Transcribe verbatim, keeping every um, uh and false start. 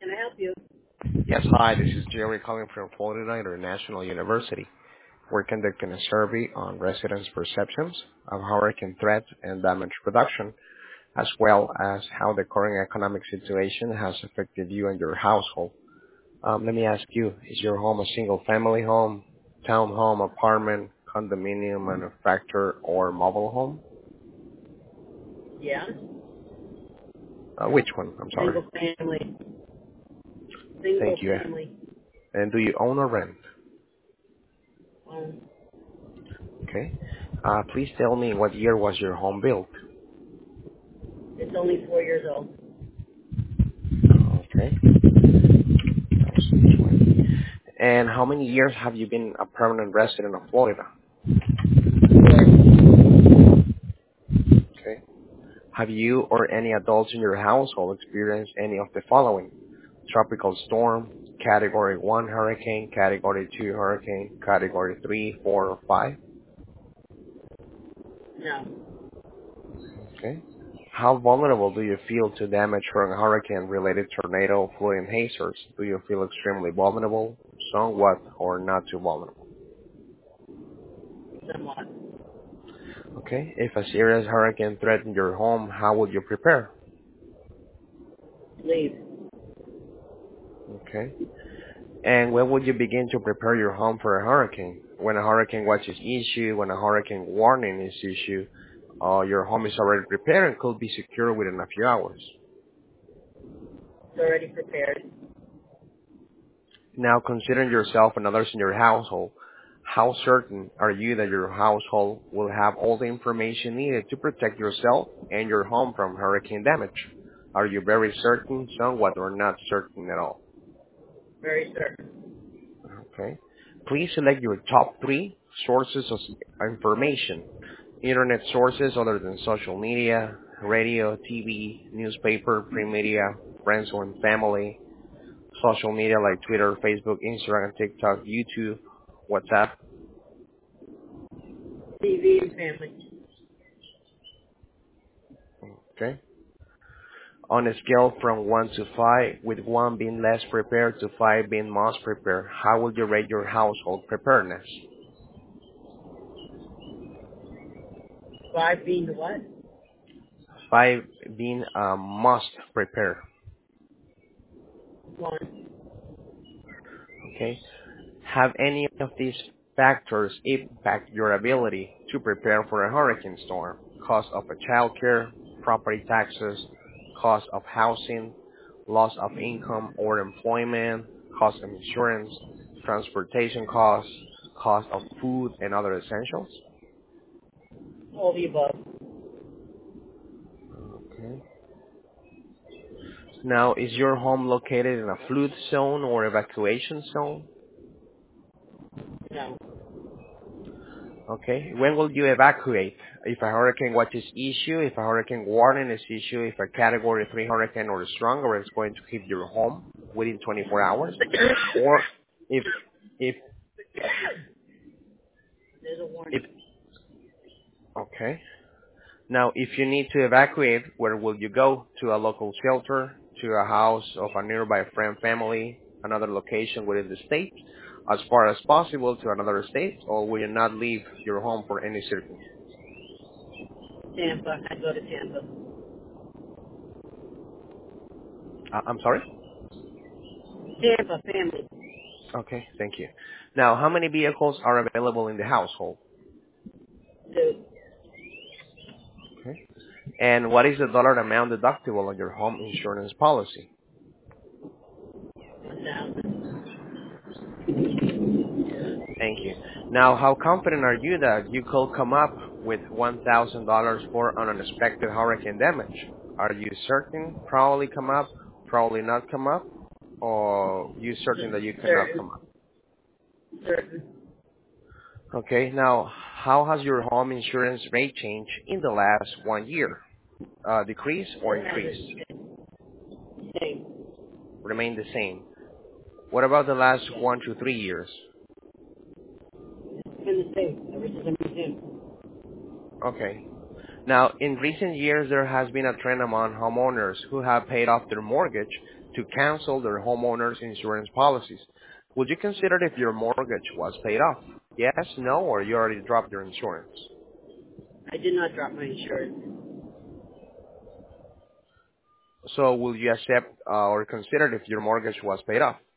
Can I help you? Yes, hi, this is Jerry calling from Florida International University. We're conducting a survey on residents' perceptions of hurricane threat and damage reduction, as well as how the current economic situation has affected you and your household. Um, let me ask you, is your home a single-family home, townhome, apartment, condominium, manufactured, or mobile home? Yeah. Uh, which one? I'm sorry. Single family. Single Thank you. family. And do you own or rent? Um, Okay. Uh, please tell me what year was your home built? it's only four years old. Okay. And how many years have you been a permanent resident of Florida? Four. Okay. Have you or any adults in your household experienced any of the following? Tropical storm, category one hurricane, category two hurricane, category three, four, or five? No. Okay. How vulnerable do you feel to damage from a hurricane-related tornado, flood, and hazards? Do you feel extremely vulnerable, somewhat, or not too vulnerable? Somewhat. Okay. If a serious hurricane threatened your home, how would you prepare? Leave. Okay. And when would you begin to prepare your home for a hurricane? When a hurricane watch is issued, when a hurricane warning is issued, uh, your home is already prepared and could be secure within a few hours. It's already prepared. Now, considering yourself and others in your household, how certain are you that your household will have all the information needed to protect yourself and your home from hurricane damage? Are you very certain, somewhat, or not certain at all? Very certain. Okay. Please select your top three sources of information. Internet sources other than social media, radio, T V, newspaper, print media, friends and family, social media like Twitter, Facebook, Instagram, TikTok, YouTube, WhatsApp. T V and family. Okay. On a scale from one to five, with one being less prepared to five being most prepared, how would you rate your household preparedness? Five being the what? Five being uh, most prepared. One. Okay. Have any of these factors impact your ability to prepare for a hurricane storm? Cost of a childcare, property taxes, cost of housing, loss of income or employment, cost of insurance, transportation costs, cost of food and other essentials? All the above. Okay. Now, is your home located in a flood zone or evacuation zone? No. Okay. When will you evacuate? If a hurricane watch is issued, if a hurricane warning is issued, if a category three hurricane or stronger is going to hit your home within twenty-four hours, or if, if, There's a if, warning. okay. Now, if you need to evacuate, where will you go? To a local shelter, to a house of a nearby friend, family, another location within the state, as far as possible to another state, or will you not leave your home for any circumstance? Tampa. I go to Tampa. Uh, I'm sorry? Tampa family. Okay, thank you. Now, how many vehicles are available in the household? Two. Okay. And what is the dollar amount deductible on your home insurance policy? One thousand. Thank you. Now, how confident are you that you could come up with one thousand dollars for an unexpected hurricane damage? Are you certain probably come up, probably not come up, or you certain that you cannot Certain. come up? Certain. Okay. Now, how has your home insurance rate changed in the last one year? Uh, decrease or It increase? hasn't. Same. Remain the same. What about the last Yeah. one to three years? It's been the same ever since I moved in. Okay. Now, in recent years, there has been a trend among homeowners who have paid off their mortgage to cancel their homeowners insurance policies. Would you consider if your mortgage was paid off? Yes, no, or you already dropped your insurance? I did not drop my insurance. So will you accept uh, or consider if your mortgage was paid off?